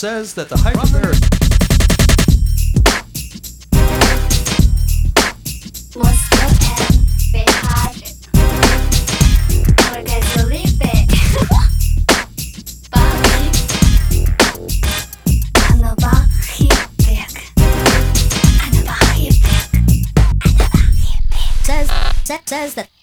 says that the hyperbaric Moscow and Bihar. Orgaz Olympic. Bali. Anabahipik. Anabahipik. Anabahipik. Says that